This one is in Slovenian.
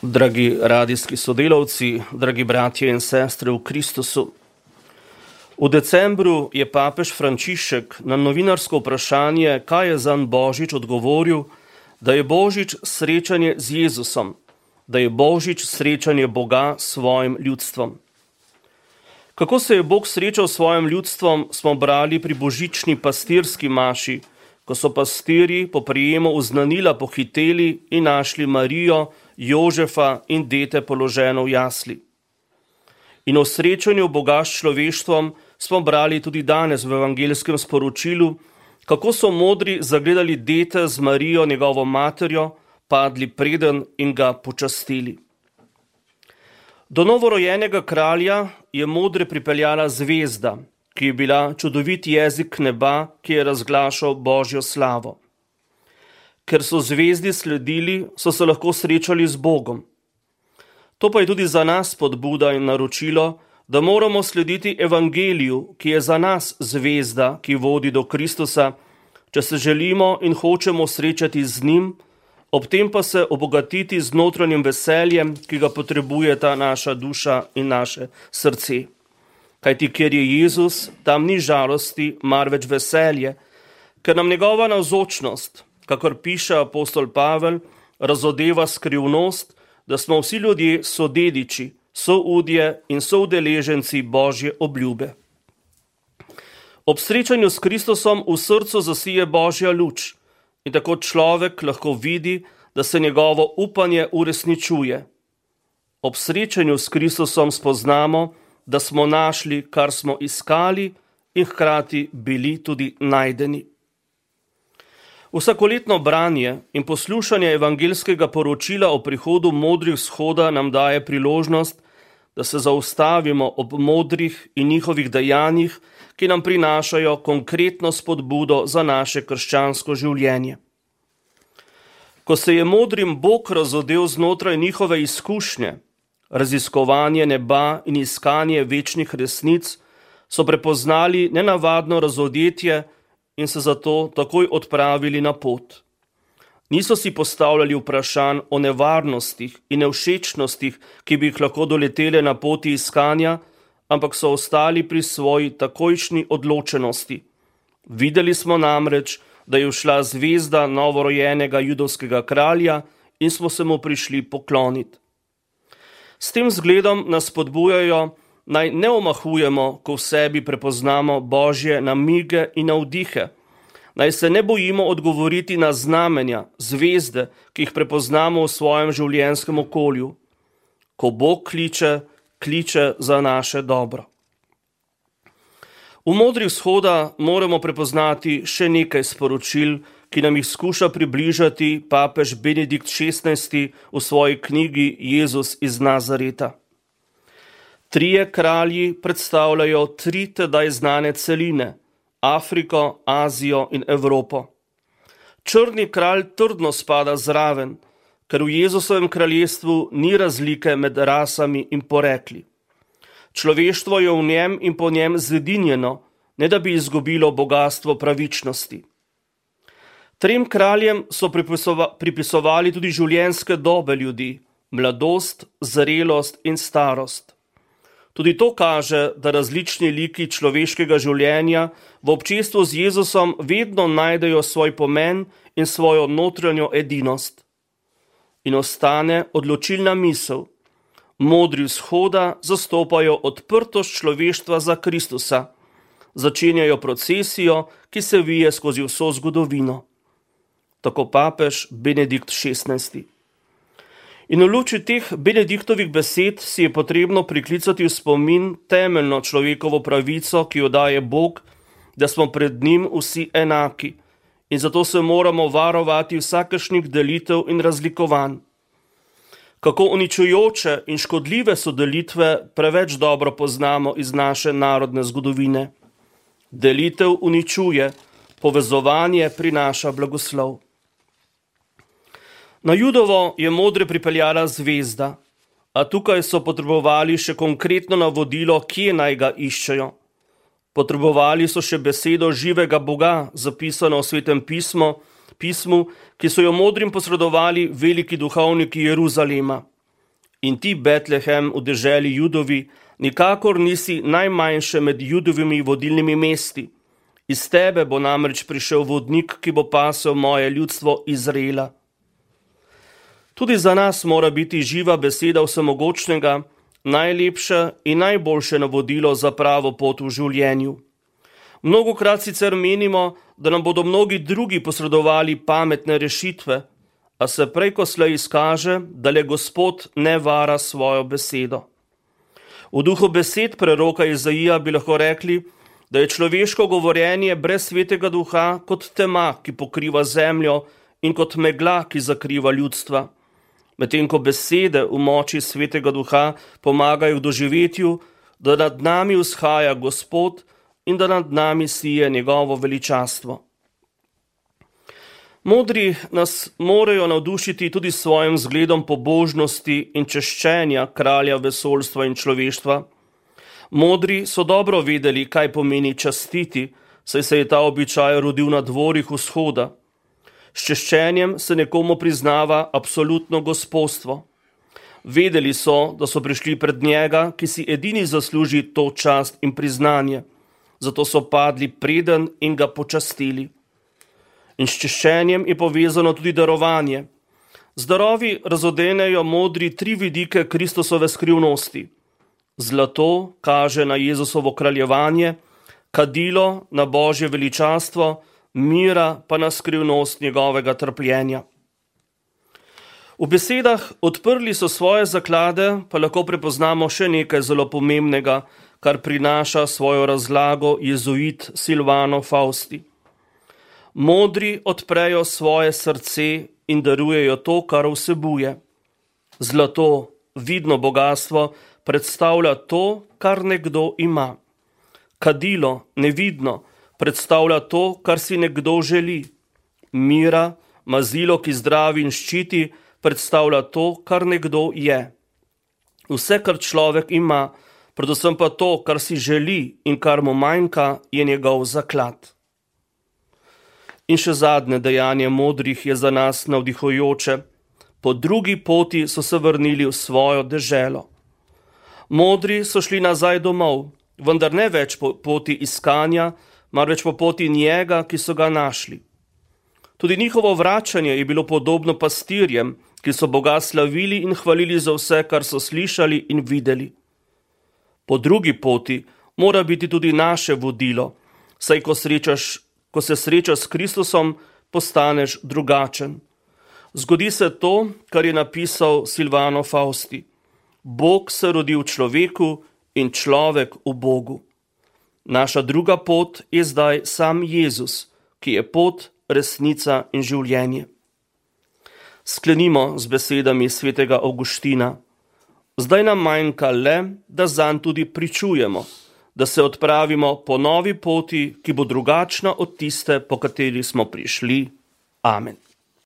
Dragi radijski sodelavci, dragi bratje in sestre v Kristusu. V decembru je papež Frančišek na novinarsko vprašanje, kaj je zanj Božič, odgovoril, da je Božič srečanje z Jezusom, da je Božič srečanje Boga s svojim ljudstvom. Kako se je Bog srečal s svojim ljudstvom, smo brali pri božični pastirski maši, ko so pastirji po prijemu uznanila pohiteli in našli Marijo, Jožefa in dete položeno v jasli. In o srečanju Boga s človeštvom smo brali tudi danes v evangelskem sporočilu, kako so modri zagledali dete z Marijo, njegovo materjo, padli preden in ga počastili. Do novorojenega kralja je modre pripeljala zvezda, ki je bila čudovit jezik neba, ki je razglašal Božjo slavo. Ker so zvezdi sledili, so se lahko srečali z Bogom. To pa je tudi za nas spodbuda in naročilo, da moramo slediti evangeliju, ki je za nas zvezda, ki vodi do Kristusa, če se želimo in hočemo srečati z njim, ob tem pa se obogatiti z notranjim veseljem, ki ga potrebujeta naša duša in naše srce. Kajti ker je Jezus, tam ni žalosti, marveč veselje, ker nam njegova navzočnost, kakor piše apostol Pavel, razodeva skrivnost, da smo vsi ljudje sodediči, soudje in soudeleženci Božje obljube. Ob srečanju s Kristusom v srcu zasije Božja luč in tako človek lahko vidi, da se njegovo upanje uresničuje. Ob srečanju s Kristusom spoznamo, da smo našli, kar smo iskali in hkrati bili tudi najdeni. Vsakoletno branje in poslušanje evangelskega poročila o prihodu modrih vzhoda nam daje priložnost, da se zaustavimo ob modrih in njihovih dejanjih, ki nam prinašajo konkretno spodbudo za naše krščansko življenje. Ko se je modrim Bog razodel znotraj njihove izkušnje, raziskovanje neba in iskanje večnih resnic, so prepoznali nenavadno razodetje in se zato takoj odpravili na pot. Niso si postavljali vprašanj o nevarnostih in nevšečnostih, ki bi jih lahko doletele na poti iskanja, ampak so ostali pri svoji takojšnji odločenosti. Videli smo namreč, da je všla zvezda novorojenega judovskega kralja in smo se mu prišli pokloniti. S tem zgledom nas spodbujajo, naj ne omahujemo, ko v sebi prepoznamo Božje namige in navdihe. Naj se ne bojimo odgovoriti na znamenja, zvezde, ki jih prepoznamo v svojem življenjskem okolju. Ko Bog kliče, kliče za naše dobro. V modrih vzhoda moramo prepoznati še nekaj sporočil, ki nam jih skuša približati papež Benedikt XVI v svoji knjigi Jezus iz Nazareta. Trije kralji predstavljajo tri tedaj znane celine, Afriko, Azijo in Evropo. Črni kralj trdno spada zraven, ker v Jezusovem kraljestvu ni razlike med rasami in porekli. Človeštvo je v njem in po njem zedinjeno, ne da bi izgubilo bogastvo pravičnosti. Trem kraljem so pripisovali tudi življenjske dobe ljudi, mladost, zrelost in starost. Tudi to kaže, da različni liki človeškega življenja v občestvu z Jezusom vedno najdejo svoj pomen in svojo notranjo edinost. In ostane odločilna misel. Modri vzhoda zastopajo odprtost človeštva za Kristusa. Začenjajo procesijo, ki se vije skozi vso zgodovino. Tako papež Benedikt XVI. In v luči teh Benediktovih besed si je potrebno priklicati v spomin temeljno človekovo pravico, ki jo daje Bog, da smo pred njim vsi enaki in zato se moramo varovati vsakršnih delitev in razlikovanj. Kako uničujoče in škodljive so delitve, preveč dobro poznamo iz naše narodne zgodovine. Delitev uničuje, povezovanje prinaša blagoslov. Na Judovo je modre pripeljala zvezda, a tukaj so potrebovali še konkretno navodilo, kje naj ga iščejo. Potrebovali so še besedo živega Boga, zapisano v Svetem pismu, ki so jo modrim posredovali veliki duhovniki Jeruzalema. In ti, Betlehem, v deželi Judovi, nikakor nisi najmanjše med Judovimi vodilnimi mesti. Iz tebe bo namreč prišel vodnik, ki bo pasel moje ljudstvo Izraela. Tudi za nas mora biti živa beseda vsemogočnega najlepše in najboljše navodilo za pravo pot v življenju. Mnogokrat sicer menimo, da nam bodo mnogi drugi posredovali pametne rešitve, a se prej ko slej izkaže, da le Gospod ne vara svojo besedo. V duhu besed preroka Izaija bi lahko rekli, da je človeško govorjenje brez svetega duha kot tema, ki pokriva zemljo, in kot megla, ki zakriva ljudstva. Medtem ko besede v moči svetega duha pomagajo k doživetju, da nad nami vzhaja Gospod in da nad nami sije njegovo veličastvo. Modri nas morajo navdušiti tudi s svojim zgledom pobožnosti in češčenja kralja vesoljstva in človeštva. Modri so dobro vedeli, kaj pomeni častiti, saj se je ta običaj rodil na dvorih vzhoda. S češčenjem se nekomu priznava absolutno gospostvo. Vedeli so, da so prišli pred njega, ki si edini zasluži to čast in priznanje. Zato so padli preden in ga počastili. In s češčenjem je povezano tudi darovanje. Z darovi razodenejo modri 3 vidike Kristusove skrivnosti. Zlato kaže na Jezusovo kraljevanje, kadilo na Božje veličastvo, mira pa na skrivnost njegovega trpljenja. V besedah odprli so svoje zaklade, pa lahko prepoznamo še nekaj zelo pomembnega, kar prinaša svojo razlago jezuit Silvano Fausti. Modri odprejo svoje srce in darujejo to, kar vsebuje. Zlato, vidno bogatstvo, predstavlja to, kar nekdo ima. Kadilo, nevidno, predstavlja to, kar si nekdo želi. Mira, mazilo, ki zdravi in ščiti, predstavlja to, kar nekdo je. Vse, kar človek ima, predvsem pa to, kar si želi in kar mu manjka, je njegov zaklad. In še zadnje dejanje modrih je za nas navdihujoče. Po drugi poti so se vrnili v svojo deželo. Modri so šli nazaj domov, vendar ne več po poti iskanja, marveč po poti njega, ki so ga našli. Tudi njihovo vračanje je bilo podobno pastirjem, ki so Boga slavili in hvalili za vse, kar so slišali in videli. Po drugi poti mora biti tudi naše vodilo, saj ko se srečaš s Kristusom, postaneš drugačen. Zgodi se to, kar je napisal Silvano Fausti. Bog se rodi v človeku in človek v Bogu. Naša druga pot je zdaj sam Jezus, ki je pot, resnica in življenje. Sklenimo z besedami svetega Avguština. Zdaj nam manjka le, da zanj tudi pričujemo, da se odpravimo po novi poti, ki bo drugačna od tiste, po kateri smo prišli. Amen.